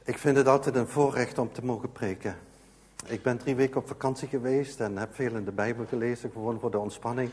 Ik vind het altijd een voorrecht om te mogen preken. Ik ben 3 weken op vakantie geweest en heb veel in de Bijbel gelezen, gewoon voor de ontspanning.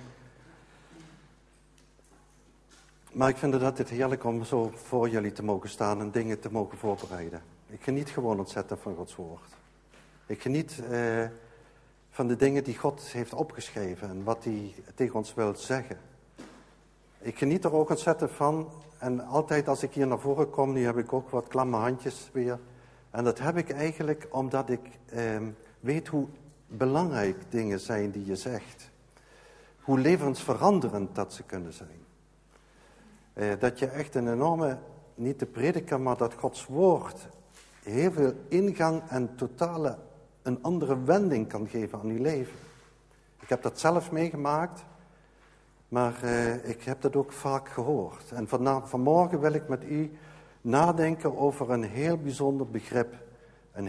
Maar ik vind het altijd heerlijk om zo voor jullie te mogen staan en dingen te mogen voorbereiden. Ik geniet gewoon ontzettend van Gods woord. Ik geniet van de dingen die God heeft opgeschreven en wat hij tegen ons wil zeggen. Ik geniet er ook ontzettend van. En altijd als ik hier naar voren kom, nu heb ik ook wat klamme handjes weer. En dat heb ik eigenlijk omdat ik weet hoe belangrijk dingen zijn die je zegt. Hoe levensveranderend dat ze kunnen zijn. Dat je echt een enorme, niet te prediken, maar dat Gods woord heel veel ingang en totale een andere wending kan geven aan je leven. Ik heb dat zelf meegemaakt. Maar ik heb dat ook vaak gehoord. En vanmorgen wil ik met u nadenken over een heel bijzonder begrip. Een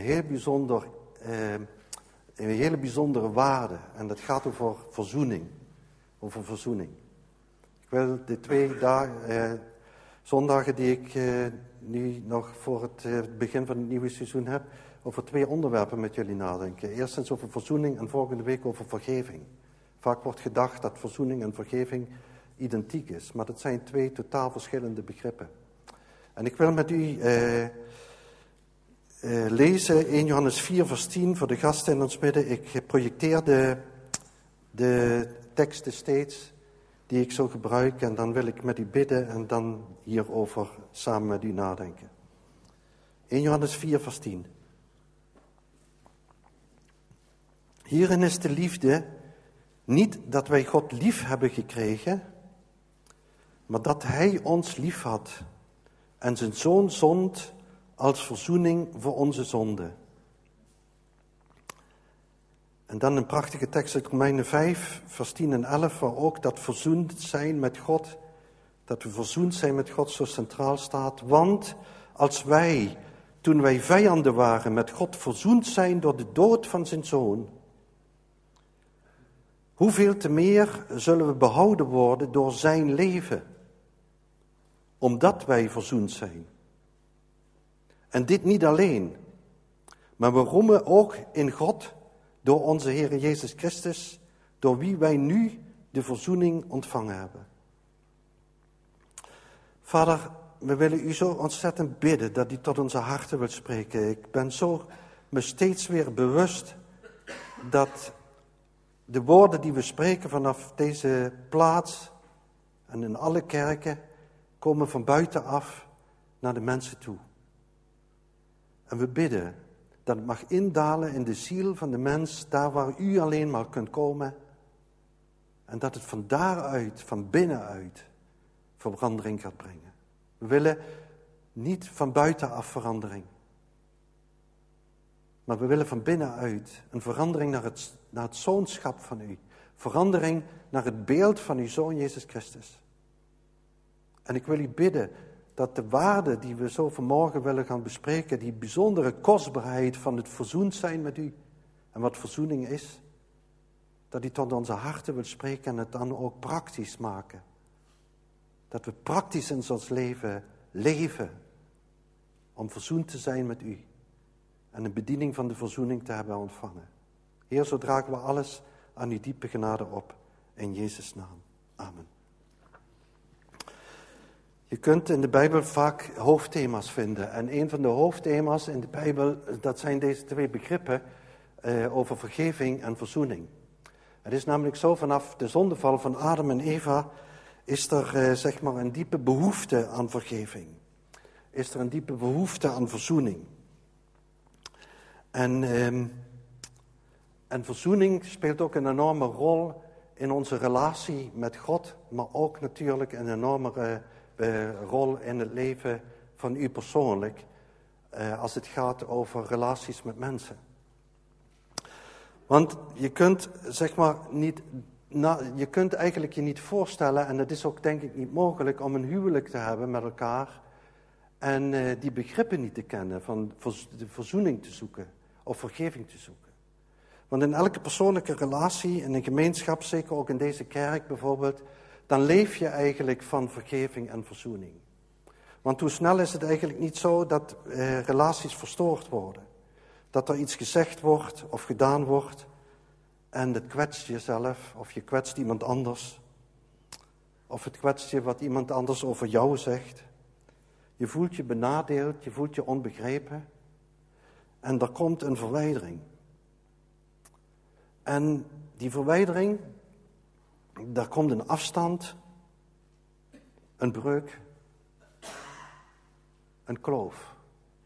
hele bijzondere waarde. En dat gaat over verzoening. Over verzoening. Ik wil de 2 zondagen die ik nu nog voor het begin van het nieuwe seizoen heb, over 2 onderwerpen met jullie nadenken. Eerstens over verzoening en volgende week over vergeving. Vaak wordt gedacht dat verzoening en vergeving identiek is. Maar dat zijn 2 totaal verschillende begrippen. En ik wil met u lezen 1 Johannes 4 vers 10 voor de gasten in ons midden. Ik projecteer de teksten steeds die ik zo gebruik. En dan wil ik met u bidden en dan hierover samen met u nadenken. 1 Johannes 4 vers 10. Hierin is de liefde... Niet dat wij God lief hebben gekregen, maar dat Hij ons lief had en zijn Zoon zond als verzoening voor onze zonde. En dan een prachtige tekst uit Romeinen 5, vers 10 en 11, waar ook dat verzoend zijn met God, dat we verzoend zijn met God zo centraal staat. Want als wij, toen wij vijanden waren, met God verzoend zijn door de dood van zijn Zoon, hoeveel te meer zullen we behouden worden door zijn leven, omdat wij verzoend zijn. En dit niet alleen, maar we roemen ook in God door onze Heer Jezus Christus, door wie wij nu de verzoening ontvangen hebben. Vader, we willen u zo ontzettend bidden dat u tot onze harten wilt spreken. Ik ben me steeds weer bewust dat de woorden die we spreken vanaf deze plaats en in alle kerken komen van buitenaf naar de mensen toe. En we bidden dat het mag indalen in de ziel van de mens, daar waar u alleen maar kunt komen. En dat het van daaruit, van binnenuit, verandering gaat brengen. We willen niet van buitenaf verandering. Maar we willen van binnenuit een verandering naar het zoonschap van u. Verandering naar het beeld van uw Zoon Jezus Christus. En ik wil u bidden dat de waarde die we zo vanmorgen willen gaan bespreken, die bijzondere kostbaarheid van het verzoend zijn met u, en wat verzoening is, dat u tot onze harten wil spreken en het dan ook praktisch maken. Dat we praktisch in ons leven om verzoend te zijn met u. En een bediening van de verzoening te hebben ontvangen. Heer, zo dragen we alles aan uw diepe genade op. In Jezus' naam. Amen. Je kunt in de Bijbel vaak hoofdthema's vinden. En een van de hoofdthema's in de Bijbel, dat zijn deze 2 begrippen over vergeving en verzoening. Het is namelijk zo, vanaf de zondeval van Adam en Eva is er een diepe behoefte aan vergeving. Is er een diepe behoefte aan verzoening. En verzoening speelt ook een enorme rol in onze relatie met God, maar ook natuurlijk een enorme rol in het leven van u persoonlijk, als het gaat over relaties met mensen. Want je kunt je kunt eigenlijk je niet voorstellen, en het is ook denk ik niet mogelijk om een huwelijk te hebben met elkaar en die begrippen niet te kennen van de verzoening te zoeken. Of vergeving te zoeken. Want in elke persoonlijke relatie, in een gemeenschap, zeker ook in deze kerk bijvoorbeeld, dan leef je eigenlijk van vergeving en verzoening. Want hoe snel is het eigenlijk niet zo dat relaties verstoord worden? Dat er iets gezegd wordt of gedaan wordt en het kwetst jezelf of je kwetst iemand anders. Of het kwetst je wat iemand anders over jou zegt. Je voelt je benadeeld, je voelt je onbegrepen. En er komt een verwijdering. En die verwijdering, daar komt een afstand, een breuk, een kloof.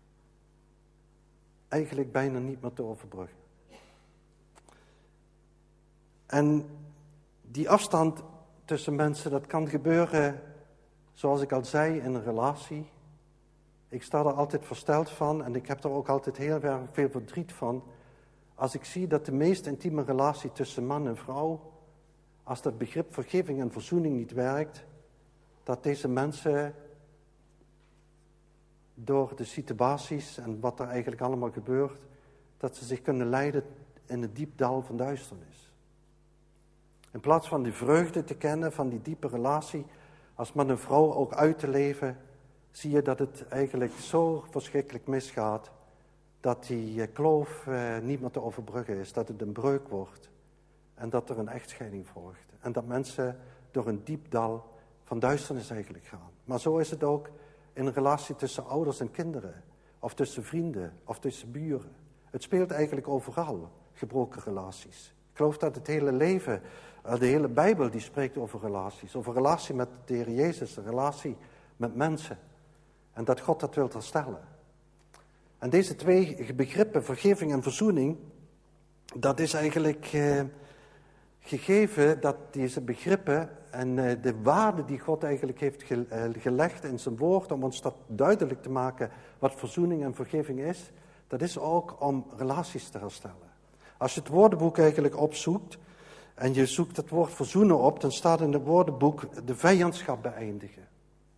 Eigenlijk bijna niet meer te overbruggen. En die afstand tussen mensen, dat kan gebeuren, zoals ik al zei, in een relatie. Ik sta er altijd versteld van en ik heb er ook altijd heel erg veel verdriet van. Als ik zie dat de meest intieme relatie tussen man en vrouw, als dat begrip vergeving en verzoening niet werkt, dat deze mensen door de situaties en wat er eigenlijk allemaal gebeurt, dat ze zich kunnen leiden in het diep dal van duisternis. In plaats van die vreugde te kennen van die diepe relatie, als man en vrouw ook uit te leven, zie je dat het eigenlijk zo verschrikkelijk misgaat, dat die kloof niet meer te overbruggen is, dat het een breuk wordt en dat er een echtscheiding volgt. En dat mensen door een diep dal van duisternis eigenlijk gaan. Maar zo is het ook in een relatie tussen ouders en kinderen, of tussen vrienden, of tussen buren. Het speelt eigenlijk overal, gebroken relaties. Ik geloof dat het hele leven, de hele Bijbel, die spreekt over relaties. Over relatie met de Heer Jezus, een relatie met mensen. En dat God dat wil herstellen. En deze twee begrippen, vergeving en verzoening, dat is eigenlijk gegeven dat deze begrippen en de waarde die God eigenlijk heeft gelegd in zijn woord, om ons dat duidelijk te maken wat verzoening en vergeving is, dat is ook om relaties te herstellen. Als je het woordenboek eigenlijk opzoekt en je zoekt het woord verzoenen op, dan staat in het woordenboek de vijandschap beëindigen.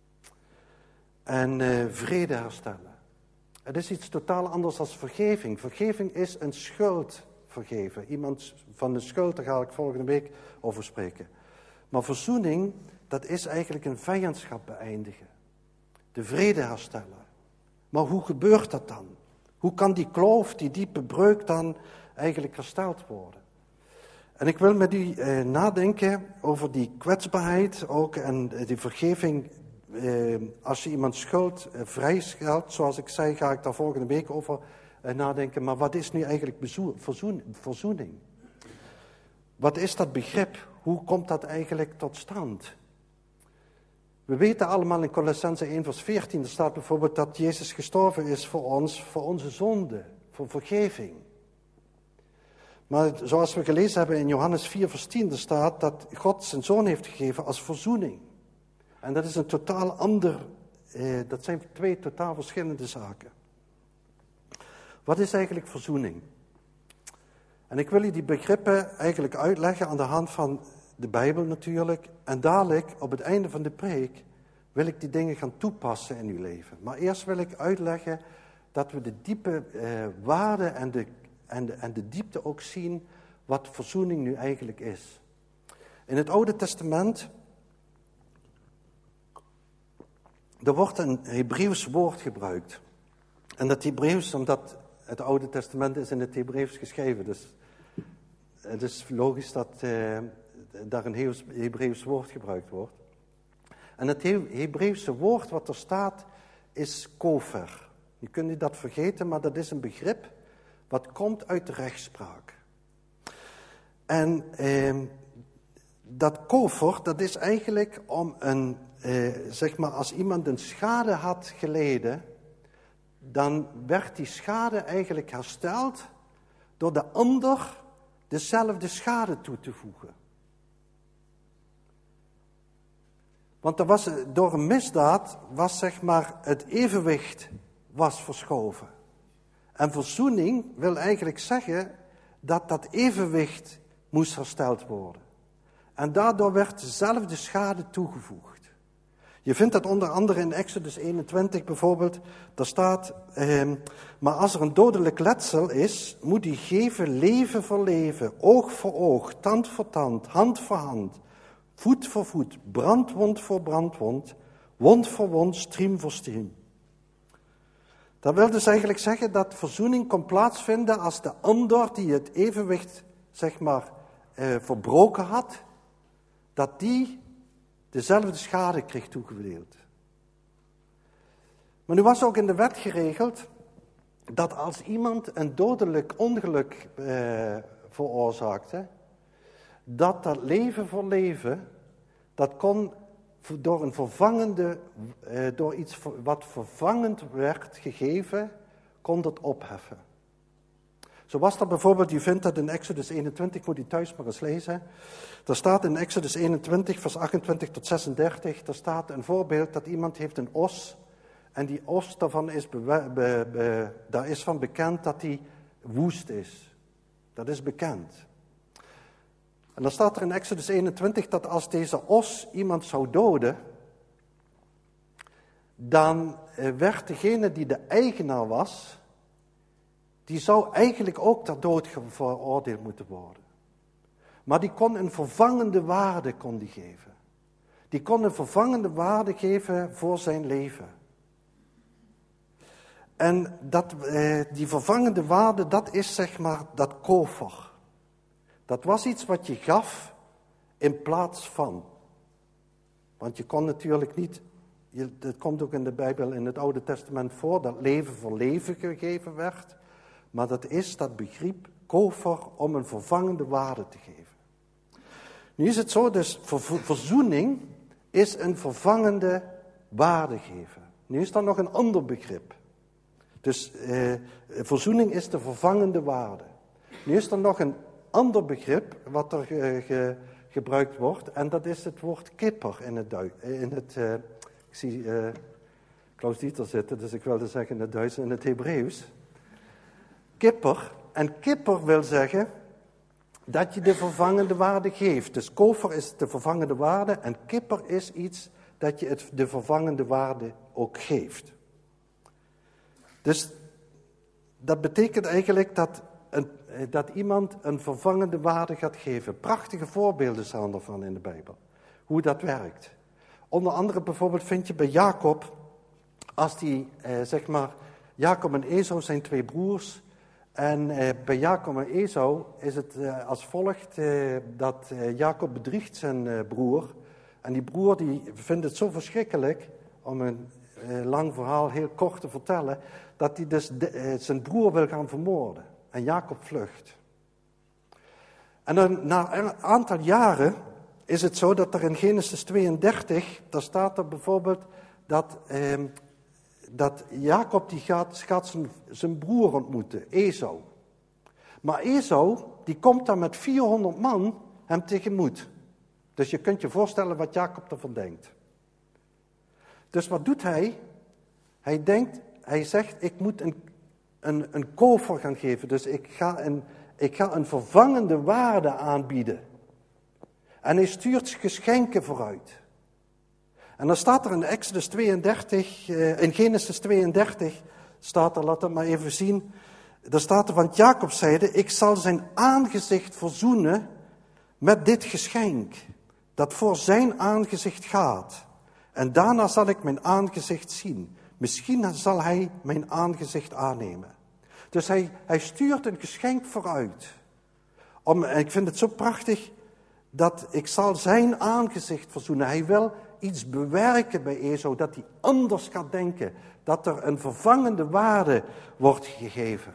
En vrede herstellen. Het is iets totaal anders dan vergeving. Vergeving is een schuld vergeven. Iemand van de schuld, daar ga ik volgende week over spreken. Maar verzoening, dat is eigenlijk een vijandschap beëindigen. De vrede herstellen. Maar hoe gebeurt dat dan? Hoe kan die kloof, die diepe breuk dan eigenlijk hersteld worden? En ik wil met u nadenken over die kwetsbaarheid ook en die vergeving. Als je iemand schuld vrijstelt, zoals ik zei, ga ik daar volgende week over nadenken. Maar wat is nu eigenlijk verzoening? Wat is dat begrip? Hoe komt dat eigenlijk tot stand? We weten allemaal in Colossenzen 1 vers 14, er staat bijvoorbeeld dat Jezus gestorven is voor ons, voor onze zonde, voor vergeving. Maar zoals we gelezen hebben in Johannes 4 vers 10, er staat dat God zijn zoon heeft gegeven als verzoening. En dat is een totaal ander, dat zijn twee totaal verschillende zaken. Wat is eigenlijk verzoening? En ik wil u die begrippen eigenlijk uitleggen aan de hand van de Bijbel natuurlijk. En dadelijk, op het einde van de preek, wil ik die dingen gaan toepassen in uw leven. Maar eerst wil ik uitleggen dat we de diepe waarde en de diepte ook zien wat verzoening nu eigenlijk is. In het Oude Testament, er wordt een Hebreeuws woord gebruikt. En dat Hebreeuws, omdat het Oude Testament is in het Hebreeuws geschreven. Dus het is logisch dat daar een Hebreeuws woord gebruikt wordt. En het Hebreeuwse woord wat er staat is kofer. Je kunt niet dat vergeten, maar dat is een begrip wat komt uit de rechtspraak. En dat kofer, dat is eigenlijk om een, zeg maar, als iemand een schade had geleden, dan werd die schade eigenlijk hersteld door de ander dezelfde schade toe te voegen. Want er was, door een misdaad was zeg maar het evenwicht was verschoven. En verzoening wil eigenlijk zeggen dat dat evenwicht moest hersteld worden. En daardoor werd dezelfde schade toegevoegd. Je vindt dat onder andere in Exodus 21 bijvoorbeeld. Daar staat, maar als er een dodelijk letsel is, moet die geven leven voor leven, oog voor oog, tand voor tand, hand voor hand, voet voor voet, brandwond voor brandwond, Wond voor wond, striem voor striem. Dat wil dus eigenlijk zeggen dat verzoening kon plaatsvinden als de ander die het evenwicht, verbroken had, dat die dezelfde schade kreeg toegedeeld. Maar nu was ook in de wet geregeld dat als iemand een dodelijk ongeluk veroorzaakte, dat leven voor leven, dat kon door een vervangende, door iets wat vervangend werd gegeven, kon dat opheffen. Zo was dat bijvoorbeeld, je vindt dat in Exodus 21, moet je thuis maar eens lezen. Daar staat in Exodus 21, vers 28 tot 36, daar staat een voorbeeld dat iemand heeft een os. En die os, daar is van bekend dat die woest is. Dat is bekend. En dan staat er in Exodus 21 dat als deze os iemand zou doden, dan werd degene die de eigenaar was, die zou eigenlijk ook ter dood veroordeeld moeten worden. Maar die kon een vervangende waarde geven. Die kon een vervangende waarde geven voor zijn leven. En die vervangende waarde, dat is dat kofer. Dat was iets wat je gaf in plaats van. Want je kon natuurlijk niet, het komt ook in de Bijbel in het Oude Testament voor, dat leven voor leven gegeven werd. Maar dat is dat begrip kofer om een vervangende waarde te geven. Nu is het zo, dus verzoening is een vervangende waarde geven. Nu is er nog een ander begrip. Dus verzoening is de vervangende waarde. Nu is er nog een ander begrip wat er gebruikt wordt. En dat is het woord kipper ik zie Klaus Dieter zitten, dus ik wilde zeggen in het Duits en in het Hebreeuws. Kipper. En kipper wil zeggen dat je de vervangende waarde geeft. Dus kofer is de vervangende waarde en kipper is iets dat je de vervangende waarde ook geeft. Dus dat betekent eigenlijk dat iemand een vervangende waarde gaat geven. Prachtige voorbeelden zijn ervan in de Bijbel. Hoe dat werkt. Onder andere bijvoorbeeld vind je bij Jacob, als die, Jacob en Esau zijn twee broers. En bij Jacob en Esau is het als volgt dat Jacob bedriegt zijn broer. En die broer die vindt het zo verschrikkelijk, om een lang verhaal heel kort te vertellen, dat hij dus zijn broer wil gaan vermoorden. En Jacob vlucht. En dan na een aantal jaren is het zo dat er in Genesis 32, daar staat er bijvoorbeeld dat Jacob die gaat zijn broer ontmoeten, Esau. Maar Esau, die komt dan met 400 man hem tegemoet. Dus je kunt je voorstellen wat Jacob ervan denkt. Dus wat doet hij? Hij zegt, ik moet een kofer gaan geven. Dus ik ga een vervangende waarde aanbieden. En hij stuurt geschenken vooruit. En dan staat er in Exodus 32, in Genesis 32, staat er, laat dat maar even zien. Daar staat er, want Jacob zeide, ik zal zijn aangezicht verzoenen met dit geschenk, dat voor zijn aangezicht gaat. En daarna zal ik mijn aangezicht zien. Misschien zal hij mijn aangezicht aannemen. Dus hij stuurt een geschenk vooruit. En ik vind het zo prachtig dat ik zal zijn aangezicht verzoenen. Hij wil iets bewerken bij Esau, dat hij anders gaat denken. Dat er een vervangende waarde wordt gegeven.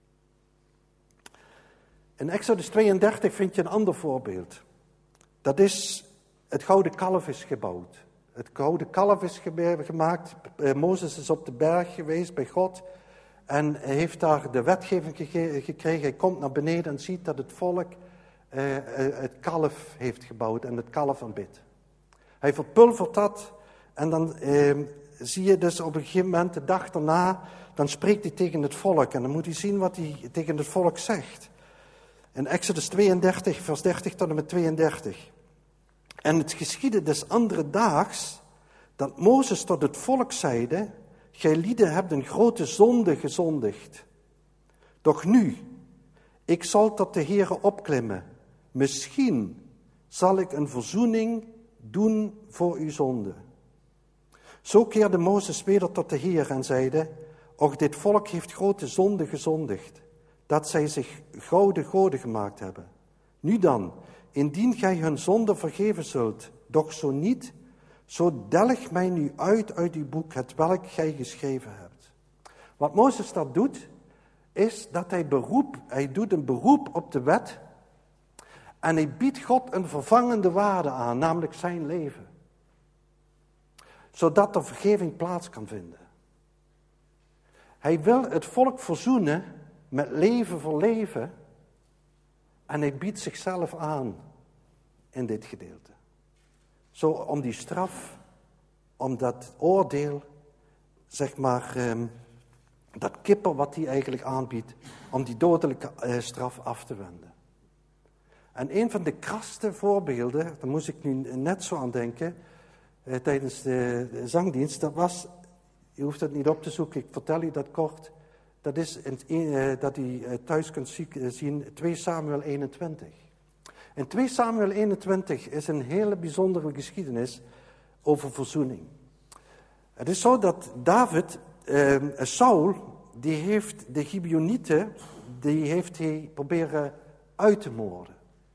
In Exodus 32 vind je een ander voorbeeld. Dat is, het gouden kalf is gebouwd. Het gouden kalf is gemaakt. Mozes is op de berg geweest bij God. En hij heeft daar de wetgeving gekregen. Hij komt naar beneden en ziet dat het volk het kalf heeft gebouwd en het kalf aanbidt. Hij verpulvert dat en dan zie je dus op een gegeven moment, de dag daarna, dan spreekt hij tegen het volk. En dan moet hij zien wat hij tegen het volk zegt. In Exodus 32, vers 30 tot en met 32. En het geschiedde des andere daags, dat Mozes tot het volk zeide, gij lieden hebt een grote zonde gezondigd. Doch nu, ik zal tot de Heere opklimmen. Misschien zal ik een verzoening doen voor uw zonde. Zo keerde Mozes weder tot de Heer en zeide: Och, dit volk heeft grote zonde gezondigd, dat zij zich gouden goden gemaakt hebben. Nu dan, indien gij hun zonde vergeven zult, doch zo niet, zo delg mij nu uit uw boek, hetwelk gij geschreven hebt. Wat Mozes dat doet, is dat hij doet een beroep op de wet en hij biedt God een vervangende waarde aan, namelijk zijn leven. Zodat er vergeving plaats kan vinden. Hij wil het volk verzoenen met leven voor leven en hij biedt zichzelf aan in dit gedeelte. Zo om die straf, om dat oordeel, zeg maar, dat kippen wat hij eigenlijk aanbiedt, om die dodelijke straf af te wenden. En een van de kraste voorbeelden, daar moest ik nu net zo aan denken, tijdens de zangdienst, dat was, je hoeft het niet op te zoeken, ik vertel u dat kort, dat is dat u thuis kunt zien, 2 Samuel 21. In 2 Samuel 21 is een hele bijzondere geschiedenis over verzoening. Het is zo dat Saul, die heeft de Gibeonieten, die heeft hij proberen uit te moorden.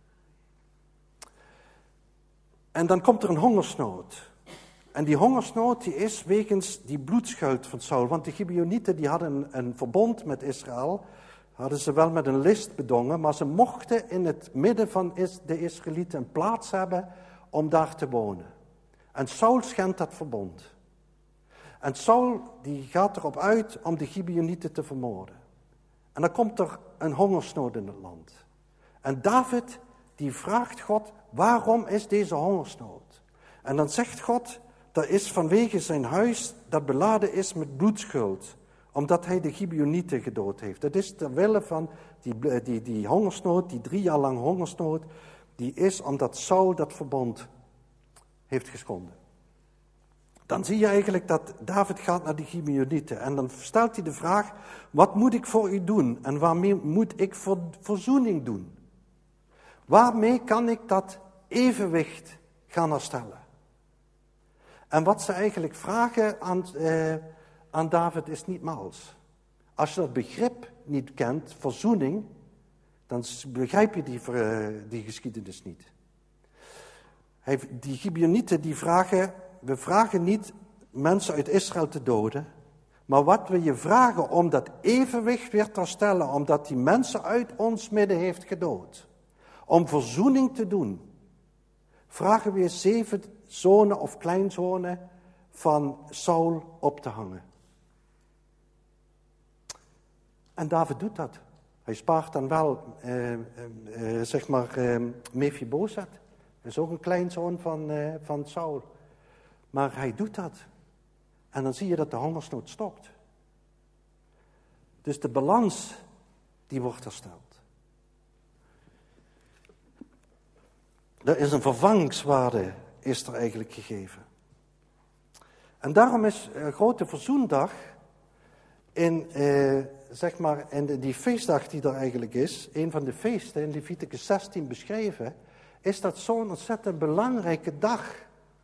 En dan komt er een hongersnood. En die hongersnood die is wegens die bloedschuld van Saul. Want de Gibeonieten die hadden een verbond met Israël. Hadden ze wel met een list bedongen. Maar ze mochten in het midden van de Israëlieten een plaats hebben om daar te wonen. En Saul schendt dat verbond. En Saul die gaat erop uit om de Gibeonieten te vermoorden. En dan komt er een hongersnood in het land. En David die vraagt God, waarom is deze hongersnood? En dan zegt God, dat is vanwege zijn huis dat beladen is met bloedschuld. Omdat hij de Gibeonieten gedood heeft. Dat is ter wille van die hongersnood, die 3 jaar lang hongersnood. Die is omdat Saul dat verbond heeft geschonden. Dan zie je eigenlijk dat David gaat naar die Gibeonieten. En dan stelt hij de vraag, wat moet ik voor u doen? En waarmee moet ik verzoening doen? Waarmee kan ik dat evenwicht gaan herstellen? En wat ze eigenlijk vragen aan David is niet mals. Als je dat begrip niet kent, verzoening, dan begrijp je die geschiedenis niet. Die Gibeonieten die vragen, we vragen niet mensen uit Israël te doden, maar wat we je vragen om dat evenwicht weer te herstellen, omdat die mensen uit ons midden heeft gedood. Om verzoening te doen, vragen we je 7 zonen of kleinzonen van Saul op te hangen. En David doet dat. Hij spaart dan wel, Mephibozet. Dat is ook een kleinzoon van Saul. Maar hij doet dat. En dan zie je dat de hongersnood stopt. Dus de balans, die wordt hersteld. Er is een vervangingswaarde, is er eigenlijk gegeven. En daarom is Grote Verzoendag, in die feestdag die er eigenlijk is, een van de feesten in Leviticus 16 beschreven, is dat zo'n ontzettend belangrijke dag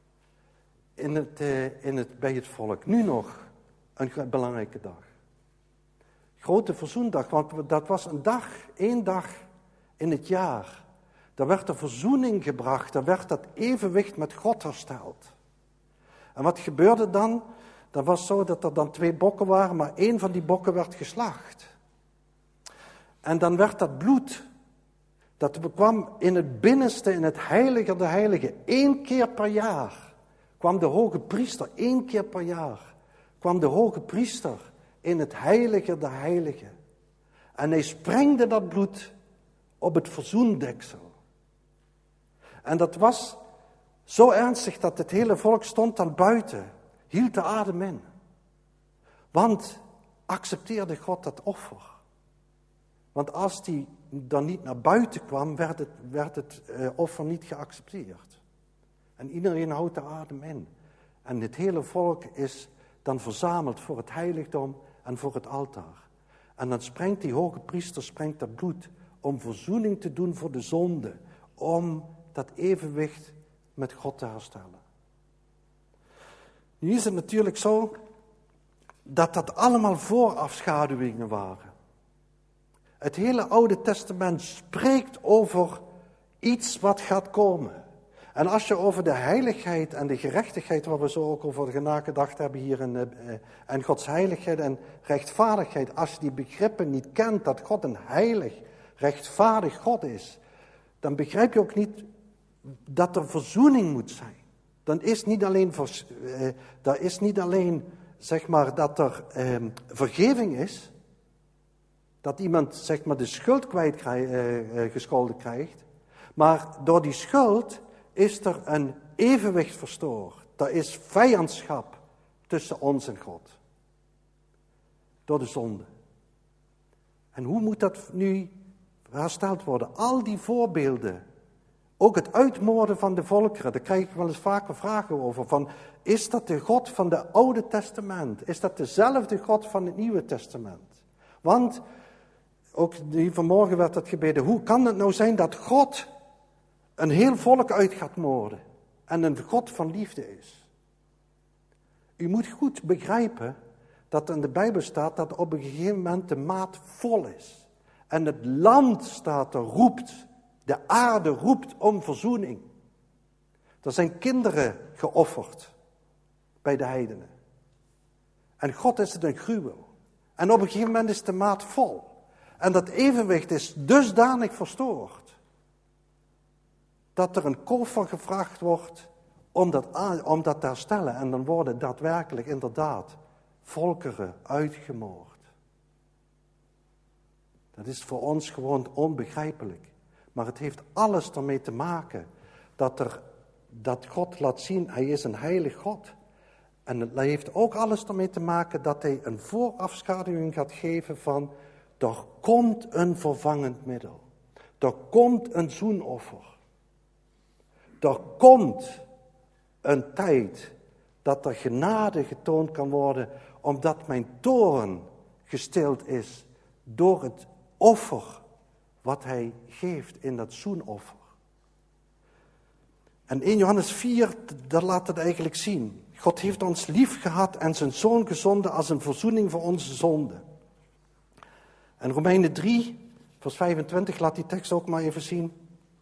bij het volk. Nu nog een belangrijke dag. Grote Verzoendag, want dat was één dag in het jaar. Daar werd de verzoening gebracht, daar werd dat evenwicht met God hersteld. En wat gebeurde dan? Dat was zo dat er dan 2 bokken waren, maar 1 van die bokken werd geslacht. En dan werd dat bloed, dat kwam in het binnenste, in het heilige der heiligen, 1 keer per jaar. Kwam de hoge priester, 1 keer per jaar, kwam de hoge priester in het heilige der heiligen. En hij sprengde dat bloed op het verzoendeksel. En dat was zo ernstig dat het hele volk stond dan buiten, hield de adem in. Want accepteerde God dat offer? Want als die dan niet naar buiten kwam, werd het offer niet geaccepteerd. En iedereen houdt de adem in. En het hele volk is dan verzameld voor het heiligdom en voor het altaar. En dan sprengt die hoge priester dat bloed om verzoening te doen voor de zonde. Om dat evenwicht met God te herstellen. Nu is het natuurlijk zo dat dat allemaal voorafschaduwingen waren. Het hele Oude Testament spreekt over iets wat gaat komen. En als je over de heiligheid en de gerechtigheid, waar we zo ook over nagedacht hebben hier, en Gods heiligheid en rechtvaardigheid, als je die begrippen niet kent, dat God een heilig, rechtvaardig God is, dan begrijp je ook niet dat er verzoening moet zijn. Dan is niet alleen, zeg maar, dat er vergeving is, dat iemand, zeg maar, de schuld gescholden krijgt, maar door die schuld is er een evenwicht verstoord. Er is vijandschap tussen ons en God. Door de zonde. En hoe moet dat nu hersteld worden? Al die voorbeelden. Ook het uitmoorden van de volkeren. Daar krijg ik wel eens vaker vragen over. Van, is dat de God van het Oude Testament? Is dat dezelfde God van het Nieuwe Testament? Want, ook vanmorgen werd het gebeden. Hoe kan het nou zijn dat God een heel volk uit gaat moorden en een God van liefde is? U moet goed begrijpen dat in de Bijbel staat dat op een gegeven moment de maat vol is. En het land staat er, roept, de aarde roept om verzoening. Er zijn kinderen geofferd bij de heidenen. En God is het een gruwel. En op een gegeven moment is de maat vol. En dat evenwicht is dusdanig verstoord dat er een kolf van gevraagd wordt om dat te herstellen. En dan worden daadwerkelijk inderdaad volkeren uitgemoord. Dat is voor ons gewoon onbegrijpelijk. Maar het heeft alles ermee te maken dat God laat zien, hij is een heilig God. En het heeft ook alles ermee te maken dat hij een voorafschaduwing gaat geven van, er komt een vervangend middel. Er komt een zoenoffer. Er komt een tijd dat er genade getoond kan worden, omdat mijn toorn gestild is door het offer wat hij geeft in dat zoenoffer. En 1 Johannes 4, dat laat het eigenlijk zien. God heeft ons lief gehad en zijn zoon gezonden als een verzoening voor onze zonden. En Romeinen 3, vers 25, laat die tekst ook maar even zien.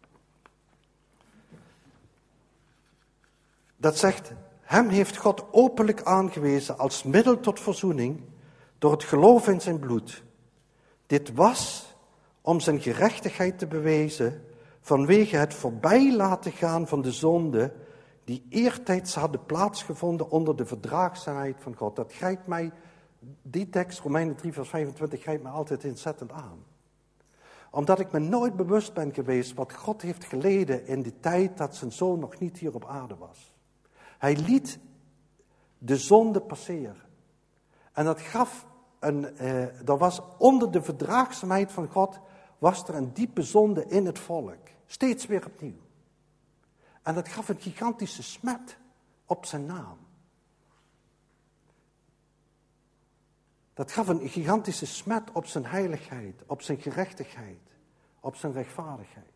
Dat zegt, hem heeft God openlijk aangewezen als middel tot verzoening door het geloof in zijn bloed. Dit was om zijn gerechtigheid te bewijzen vanwege het voorbij laten gaan van de zonde die eertijds hadden plaatsgevonden onder de verdraagzaamheid van God. Dat grijpt mij, die tekst, Romeinen 3 vers 25, grijpt mij altijd ontzettend aan. Omdat ik me nooit bewust ben geweest wat God heeft geleden in die tijd dat zijn zoon nog niet hier op aarde was. Hij liet de zonde passeren. En dat gaf er was onder de verdraagzaamheid van God, was er een diepe zonde in het volk. Steeds weer opnieuw. En dat gaf een gigantische smet op zijn naam. Dat gaf een gigantische smet op zijn heiligheid, op zijn gerechtigheid, op zijn rechtvaardigheid.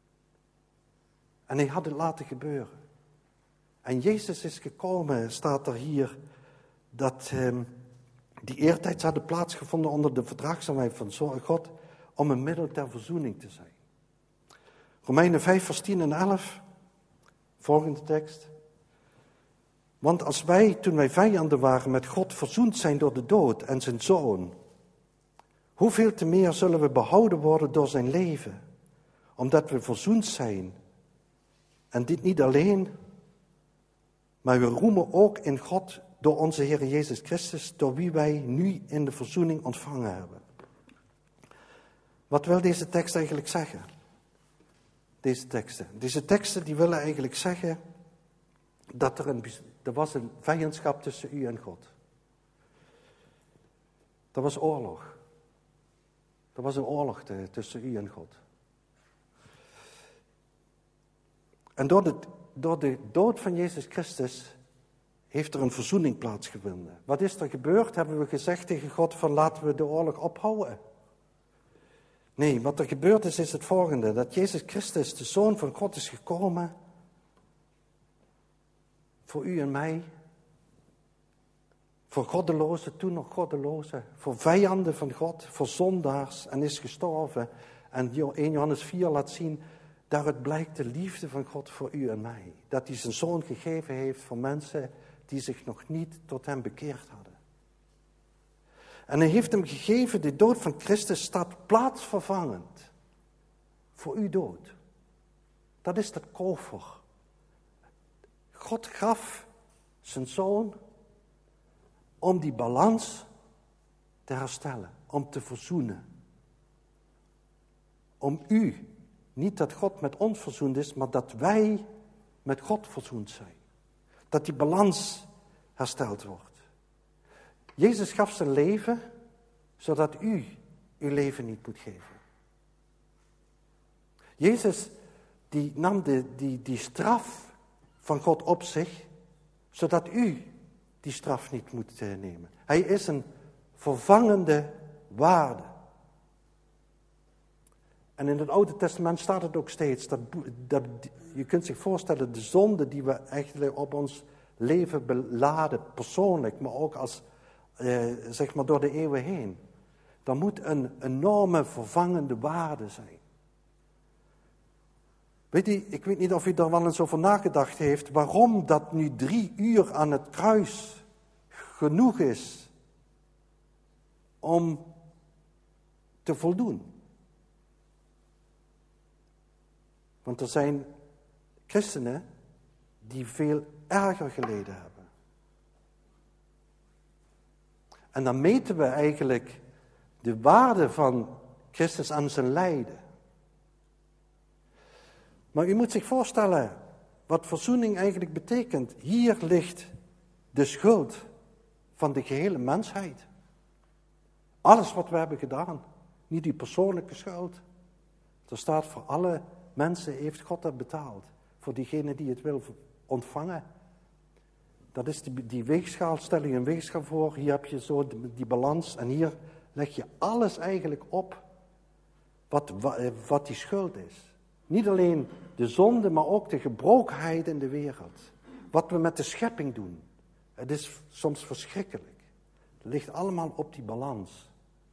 En hij had het laten gebeuren. En Jezus is gekomen, staat er hier, dat die eertijds hadden plaatsgevonden onder de verdraagzaamheid van God, om een middel ter verzoening te zijn. Romeinen 5 vers 10 en 11, volgende tekst. Want als wij, toen wij vijanden waren, met God verzoend zijn door de dood en zijn zoon, hoeveel te meer zullen we behouden worden door zijn leven, omdat we verzoend zijn. En dit niet alleen, maar we roemen ook in God door onze Heer Jezus Christus, door wie wij nu in de verzoening ontvangen hebben. Wat wil deze tekst eigenlijk zeggen? Deze teksten die willen eigenlijk zeggen dat er was een vijandschap tussen u en God. Er was oorlog. Er was een oorlog tussen u en God. En door de dood van Jezus Christus heeft er een verzoening plaatsgevonden. Wat is er gebeurd? Hebben we gezegd tegen God van laten we de oorlog ophouden? Nee, wat er gebeurd is het volgende. Dat Jezus Christus, de Zoon van God, is gekomen voor u en mij Voor goddelozen, toen nog goddelozen. Voor vijanden van God, voor zondaars en is gestorven. En 1 Johannes 4 laat zien, daaruit blijkt de liefde van God voor u en mij. Dat hij zijn zoon gegeven heeft voor mensen die zich nog niet tot hem bekeerd hadden. En hij heeft hem gegeven, de dood van Christus staat plaatsvervangend voor uw dood. Dat is dat kofer. God gaf zijn zoon om die balans te herstellen, om te verzoenen. Om u, niet dat God met ons verzoend is, maar dat wij met God verzoend zijn. Dat die balans hersteld wordt. Jezus gaf zijn leven, zodat u uw leven niet moet geven. Jezus die nam die straf van God op zich, zodat u die straf niet moet nemen. Hij is een vervangende waarde. En in het Oude Testament staat het ook steeds, dat je kunt zich voorstellen, de zonde die we eigenlijk op ons leven beladen, persoonlijk, maar ook als, zeg maar door de eeuwen heen. Dat moet een enorme vervangende waarde zijn. Weet u, ik weet niet of u daar wel eens over nagedacht heeft, waarom dat nu 3 uur aan het kruis genoeg is om te voldoen. Want er zijn christenen die veel erger geleden hebben. En dan meten we eigenlijk de waarde van Christus aan zijn lijden. Maar u moet zich voorstellen wat verzoening eigenlijk betekent. Hier ligt de schuld van de gehele mensheid. Alles wat we hebben gedaan, niet die persoonlijke schuld. Er staat voor alle mensen heeft God dat betaald. Voor diegene die het wil ontvangen. Dat is die weegschaal, stel je een weegschaal voor. Hier heb je zo die balans en hier leg je alles eigenlijk op wat die schuld is. Niet alleen de zonde, maar ook de gebrokenheid in de wereld. Wat we met de schepping doen. Het is soms verschrikkelijk. Het ligt allemaal op die balans.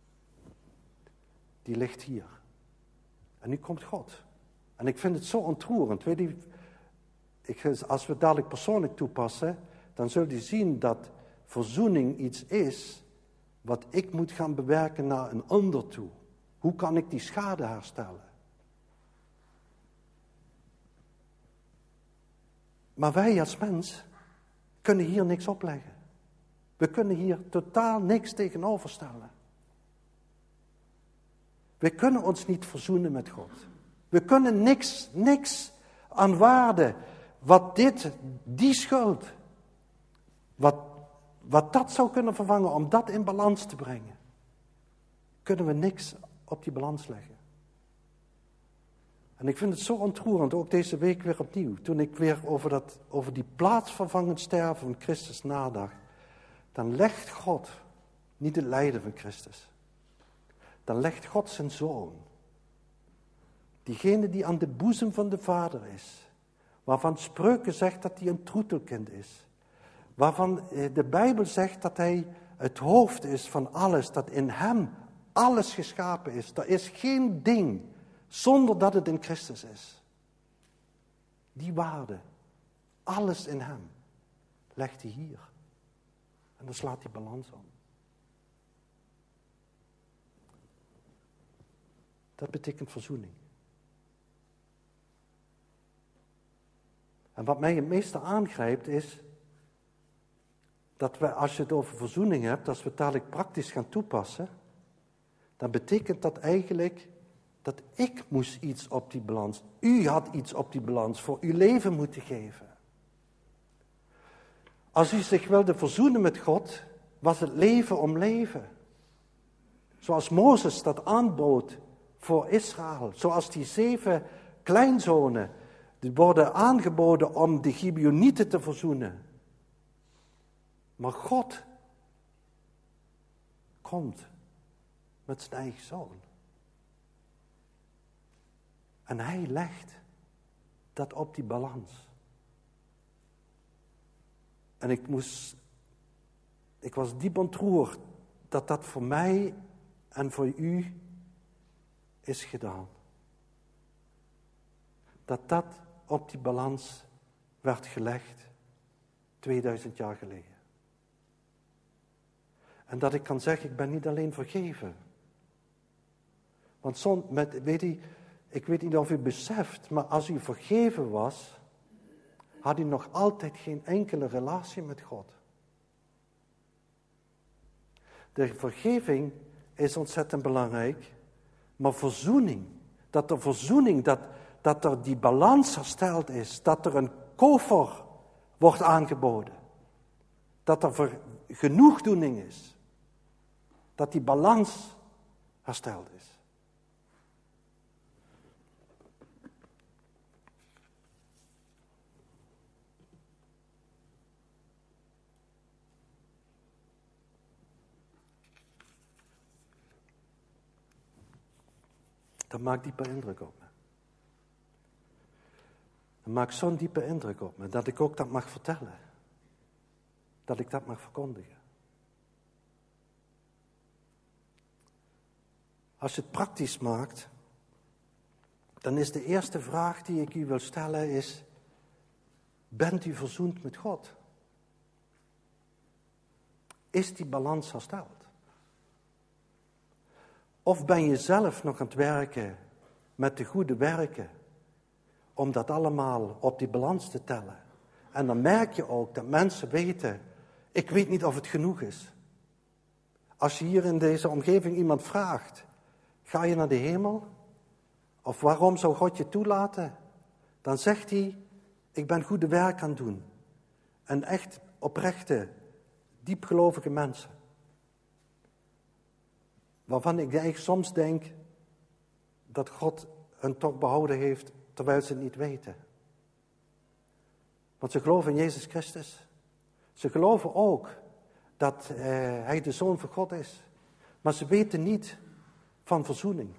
Die ligt hier. En nu komt God. En ik vind het zo ontroerend. Weet u, als we het dadelijk persoonlijk toepassen, dan zult u zien dat verzoening iets is wat ik moet gaan bewerken naar een ander toe. Hoe kan ik die schade herstellen? Maar wij als mens kunnen hier niks opleggen. We kunnen hier totaal niks tegenover stellen. We kunnen ons niet verzoenen met God. We kunnen niks aan waarde wat die schuld, wat dat zou kunnen vervangen om dat in balans te brengen. Kunnen we niks op die balans leggen. En ik vind het zo ontroerend, ook deze week weer opnieuw, toen ik weer over die plaatsvervangend sterven van Christus nadacht, dan legt God niet het lijden van Christus. Dan legt God zijn zoon, diegene die aan de boezem van de Vader is, waarvan Spreuken zegt dat hij een troetelkind is, waarvan de Bijbel zegt dat hij het hoofd is van alles, dat in hem alles geschapen is. Er is geen ding zonder dat het in Christus is. Die waarde, alles in hem, legt hij hier. En dan slaat hij balans om. Dat betekent verzoening. En wat mij het meeste aangrijpt is dat we, als je het over verzoening hebt, als we het dadelijk praktisch gaan toepassen, dan betekent dat eigenlijk dat ik moest iets op die balans. U had iets op die balans voor uw leven moeten geven. Als u zich wilde verzoenen met God, was het leven om leven. Zoals Mozes dat aanbood voor Israël. Zoals die 7 kleinzonen, die worden aangeboden om de Gibeonieten te verzoenen. Maar God komt met zijn eigen zoon. En hij legt dat op die balans. En Ik was diep ontroerd dat dat voor mij en voor u is gedaan. Dat op die balans werd gelegd 2000 jaar geleden. En dat ik kan zeggen, ik ben niet alleen vergeven. Want ik weet niet of u beseft, maar als u vergeven was, had u nog altijd geen enkele relatie met God. De vergeving is ontzettend belangrijk, maar verzoening, dat er die balans hersteld is, dat er een koffer wordt aangeboden, dat er genoegdoening is, dat die balans hersteld is. Dat maakt diepe indruk op me. Dat maakt zo'n diepe indruk op me, dat ik ook dat mag vertellen. Dat ik dat mag verkondigen. Als je het praktisch maakt, dan is de eerste vraag die ik u wil stellen is, bent u verzoend met God? Is die balans hersteld? Of ben je zelf nog aan het werken met de goede werken, om dat allemaal op die balans te tellen? En dan merk je ook dat mensen weten, ik weet niet of het genoeg is. Als je hier in deze omgeving iemand vraagt, ga je naar de hemel? Of waarom zou God je toelaten? Dan zegt hij, ik ben goede werk aan het doen. En echt oprechte, diepgelovige mensen. Waarvan ik eigenlijk soms denk dat God hen toch behouden heeft, terwijl ze het niet weten. Want ze geloven in Jezus Christus. Ze geloven ook dat Hij de Zoon van God is. Maar ze weten niet van verzoening.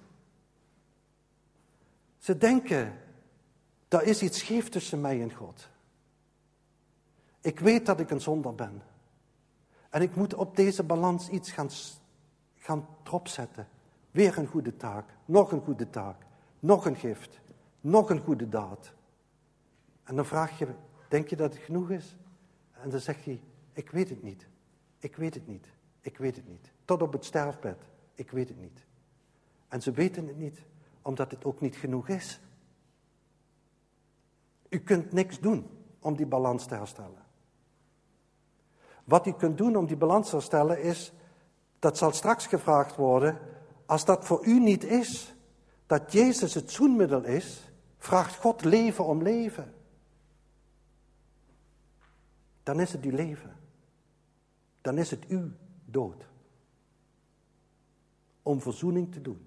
Ze denken, er is iets scheef tussen mij en God. Ik weet dat ik een zondaar ben. En ik moet op deze balans iets gaan erop zetten. Weer een goede taak, nog een goede taak, nog een gift, nog een goede daad. En dan vraag je, denk je dat het genoeg is? En dan zegt hij, ik weet het niet, ik weet het niet, ik weet het niet. Tot op het sterfbed, ik weet het niet. En ze weten het niet, omdat het ook niet genoeg is. U kunt niks doen om die balans te herstellen. Wat u kunt doen om die balans te herstellen is, dat zal straks gevraagd worden, als dat voor u niet is, dat Jezus het zoenmiddel is, vraagt God leven om leven. Dan is het uw leven. Dan is het uw dood. Om verzoening te doen.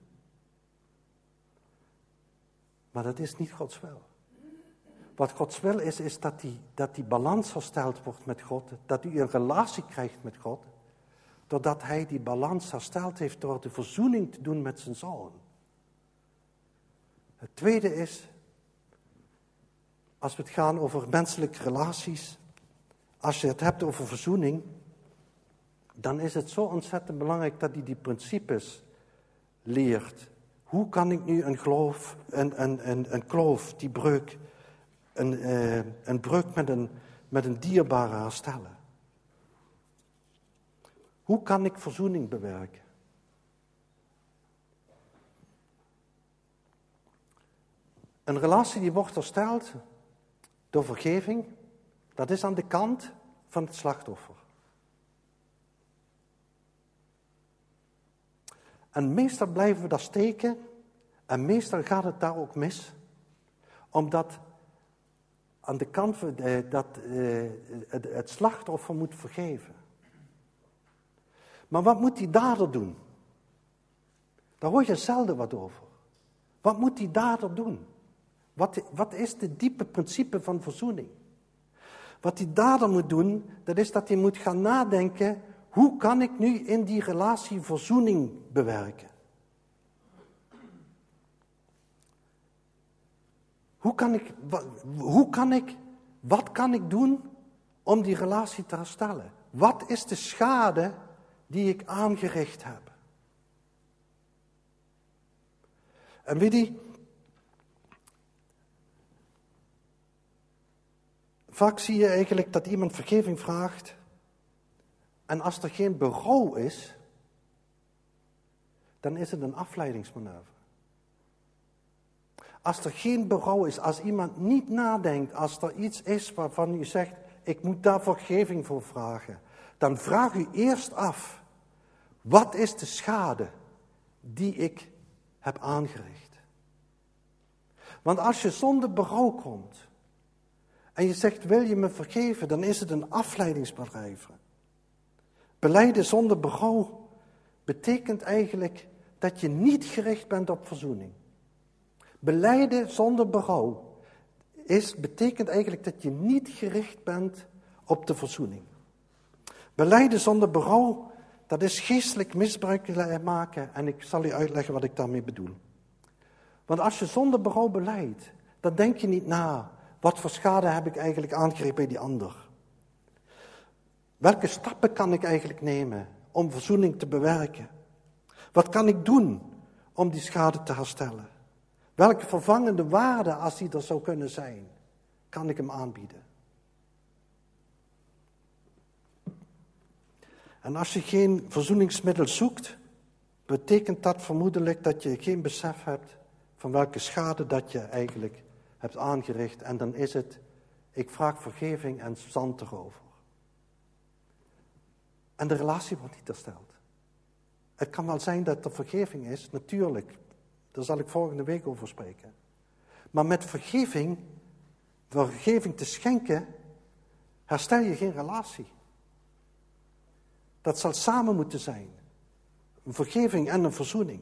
Maar dat is niet Gods wil. Wat Gods wil is dat die balans hersteld wordt met God. Dat u een relatie krijgt met God. Doordat Hij die balans hersteld heeft door de verzoening te doen met zijn Zoon. Het tweede is, als we het gaan over menselijke relaties, als je het hebt over verzoening, dan is het zo ontzettend belangrijk dat hij die principes leert. Hoe kan ik nu een kloof, die breuk, een breuk met een dierbare herstellen? Hoe kan ik verzoening bewerken? Een relatie die wordt hersteld door vergeving, dat is aan de kant van het slachtoffer. En meestal blijven we daar steken en meestal gaat het daar ook mis, omdat aan de kant van het slachtoffer moet vergeven. Maar wat moet die dader doen? Daar hoor je zelden wat over. Wat moet die dader doen? Wat is het diepe principe van verzoening? Wat die dader moet doen, dat is dat hij moet gaan nadenken, hoe kan ik nu in die relatie verzoening bewerken? Wat kan ik doen om die relatie te herstellen? wat is de schade die ik aangericht heb? En weet je, vaak zie je eigenlijk dat iemand vergeving vraagt. En als er geen berouw is, dan is het een afleidingsmanoeuvre. Als er geen berouw is, als iemand niet nadenkt, als er iets is waarvan u zegt, ik moet daar vergeving voor vragen, dan vraag u eerst af, wat is de schade die ik heb aangericht? Want als je zonder berouw komt en je zegt, wil je me vergeven, dan is het een afleidingsmanoeuvre. Belijden zonder berouw betekent eigenlijk dat je niet gericht bent op verzoening. Belijden zonder berouw betekent eigenlijk dat je niet gericht bent op de verzoening. Belijden zonder berouw, dat is geestelijk misbruik maken en ik zal u uitleggen wat ik daarmee bedoel. Want als je zonder berouw belijdt, dan denk je niet na, wat voor schade heb ik eigenlijk aangericht bij die ander? Welke stappen kan ik eigenlijk nemen om verzoening te bewerken? Wat kan ik doen om die schade te herstellen? Welke vervangende waarde, als die er zou kunnen zijn, kan ik hem aanbieden? En als je geen verzoeningsmiddel zoekt, betekent dat vermoedelijk dat je geen besef hebt van welke schade dat je eigenlijk hebt aangericht. En dan is het, ik vraag vergeving en zand erover. En de relatie wordt niet hersteld. Het kan wel zijn dat er vergeving is, natuurlijk. Daar zal ik volgende week over spreken. Maar met vergeving te schenken, herstel je geen relatie. Dat zal samen moeten zijn. Een vergeving en een verzoening.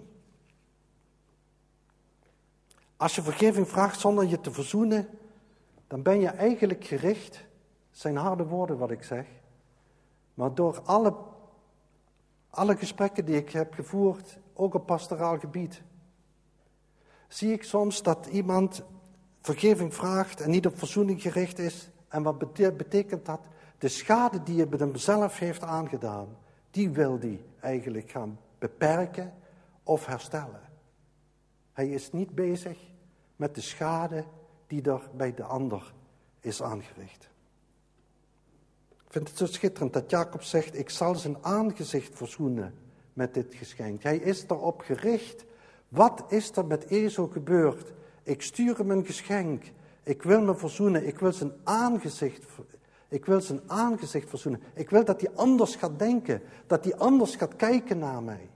Als je vergeving vraagt zonder je te verzoenen, dan ben je eigenlijk gericht, het zijn harde woorden wat ik zeg, maar door alle gesprekken die ik heb gevoerd, ook op pastoraal gebied, zie ik soms dat iemand vergeving vraagt en niet op verzoening gericht is. En wat betekent dat? De schade die je bij hemzelf heeft aangedaan, die wil hij eigenlijk gaan beperken of herstellen. Hij is niet bezig met de schade die er bij de ander is aangericht. Ik vind het zo schitterend dat Jacob zegt, ik zal zijn aangezicht verzoenen met dit geschenk. Hij is erop gericht. Wat is er met Esau gebeurd? Ik stuur hem een geschenk. Ik wil me verzoenen. Ik wil zijn aangezicht verzoenen. Ik wil dat hij anders gaat denken. Dat hij anders gaat kijken naar mij.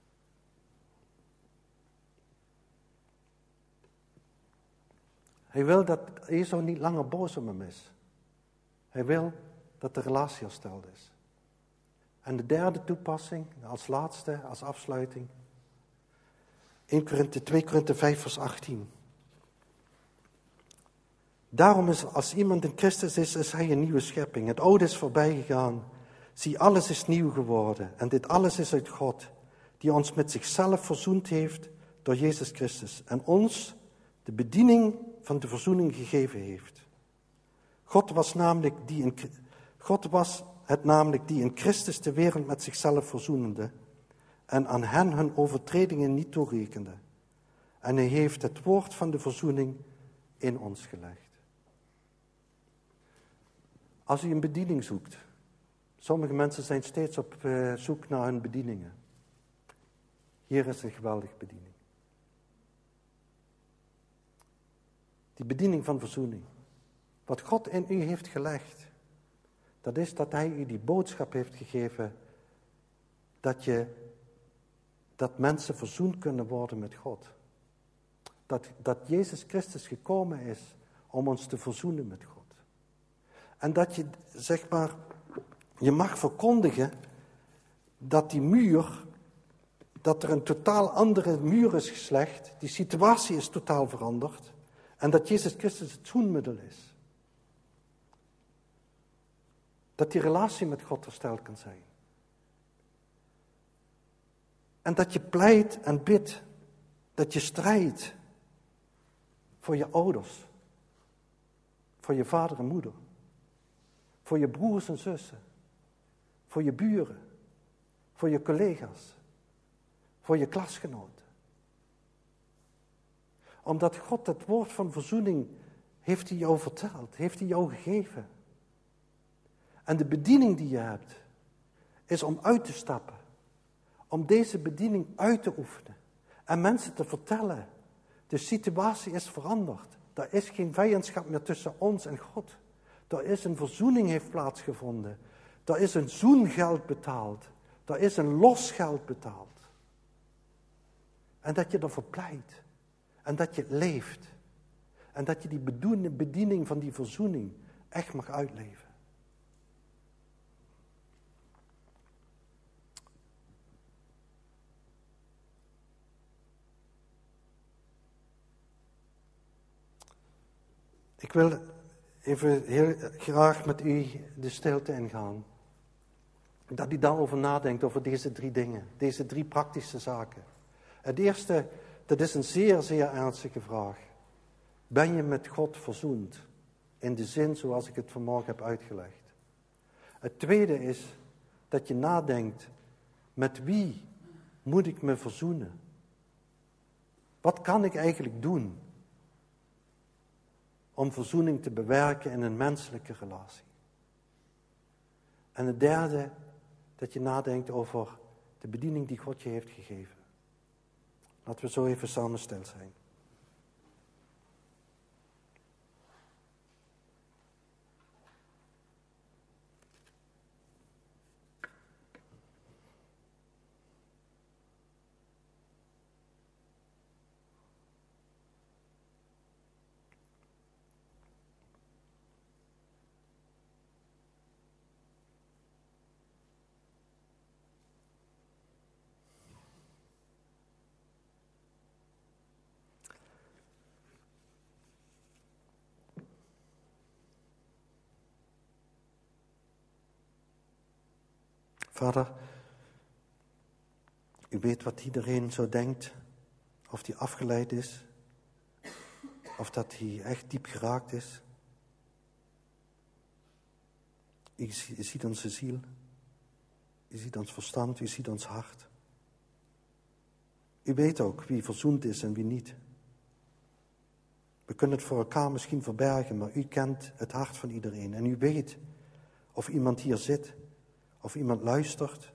Hij wil dat Esau niet langer boos op hem is. Hij wil dat de relatie hersteld is. En de derde toepassing, als laatste, als afsluiting. 2 Korinthe 5 vers 18. Daarom is, als iemand in Christus is hij een nieuwe schepping. Het oude is voorbij gegaan. Zie, alles is nieuw geworden. En dit alles is uit God, die ons met zichzelf verzoend heeft door Jezus Christus. En ons de bediening van de verzoening gegeven heeft. God was het namelijk die in Christus de wereld met zichzelf verzoenende en aan hen hun overtredingen niet toerekende. En hij heeft het woord van de verzoening in ons gelegd. Als u een bediening zoekt, sommige mensen zijn steeds op zoek naar hun bedieningen. Hier is een geweldige bediening. Die bediening van verzoening. Wat God in u heeft gelegd, dat is dat hij u die boodschap heeft gegeven dat mensen verzoend kunnen worden met God. Dat Jezus Christus gekomen is om ons te verzoenen met God. En dat je, zeg maar, je mag verkondigen dat die muur, dat er een totaal andere muur is geslecht, die situatie is totaal veranderd en dat Jezus Christus het zoenmiddel is. Dat die relatie met God hersteld kan zijn. En dat je pleit en bidt, dat je strijdt voor je ouders, voor je vader en moeder, voor je broers en zussen, Voor je buren. Voor je collega's. Voor je klasgenoten. Omdat God het woord van verzoening heeft hij jou verteld. Heeft hij jou gegeven. En de bediening die je hebt, is om uit te stappen. Om deze bediening uit te oefenen. En mensen te vertellen, de situatie is veranderd. Er is geen vijandschap meer tussen ons en God. Er is een verzoening heeft plaatsgevonden. Er is een zoengeld betaald. Er is een losgeld betaald. En dat je ervoor pleit. En dat je het leeft. En dat je die bediening van die verzoening echt mag uitleven. Ik wil even heel graag met u de stilte ingaan. Dat u daarover nadenkt, over deze 3 dingen. Deze 3 praktische zaken. Het eerste, dat is een zeer, zeer ernstige vraag. Ben je met God verzoend? In de zin zoals ik het vanmorgen heb uitgelegd. Het tweede is dat je nadenkt, met wie moet ik me verzoenen? Wat kan ik eigenlijk doen om verzoening te bewerken in een menselijke relatie? En het derde, dat je nadenkt over de bediening die God je heeft gegeven. Laten we zo even samen stil zijn. Vader, u weet wat iedereen zo denkt, of die afgeleid is, of dat hij echt diep geraakt is. U ziet onze ziel, u ziet ons verstand, u ziet ons hart. U weet ook wie verzoend is en wie niet. We kunnen het voor elkaar misschien verbergen, maar u kent het hart van iedereen. En u weet of iemand hier zit, of iemand luistert.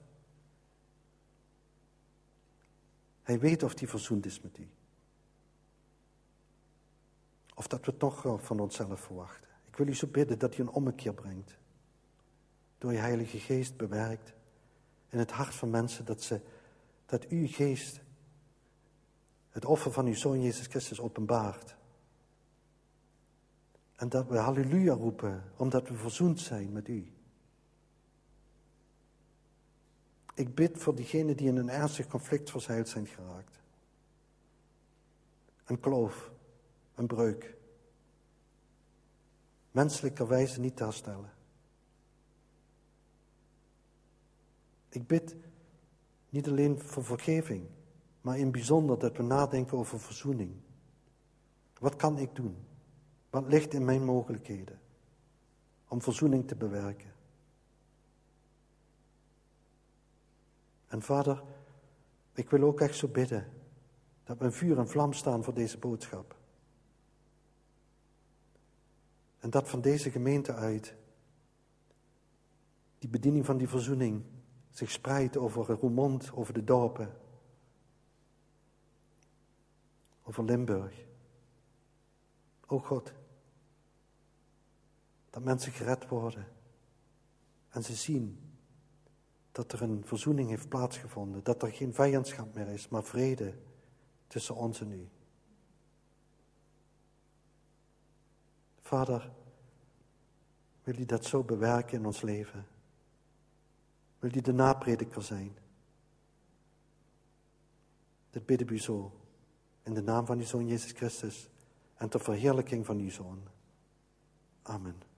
Hij weet of hij verzoend is met u. Of dat we het nog van onszelf verwachten. Ik wil u zo bidden dat u een ommekeer brengt. Door je Heilige Geest bewerkt in het hart van mensen. Dat uw Geest het offer van uw Zoon Jezus Christus openbaart. En dat we halleluja roepen, omdat we verzoend zijn met u. Ik bid voor diegenen die in een ernstig conflict verzeild zijn geraakt. Een kloof, een breuk. Menselijkerwijze niet te herstellen. Ik bid niet alleen voor vergeving, maar in bijzonder dat we nadenken over verzoening. Wat kan ik doen? Wat ligt in mijn mogelijkheden om verzoening te bewerken? En Vader, ik wil ook echt zo bidden dat we in vuur en vlam staan voor deze boodschap. En dat van deze gemeente uit die bediening van die verzoening zich spreidt over Roermond, over de dorpen, over Limburg. O God, dat mensen gered worden en ze zien dat er een verzoening heeft plaatsgevonden, dat er geen vijandschap meer is, maar vrede tussen ons en u. Vader, wil u dat zo bewerken in ons leven? Wil u de naprediker zijn? Dit bidden we u zo, in de naam van uw Zoon Jezus Christus en ter verheerlijking van uw Zoon. Amen.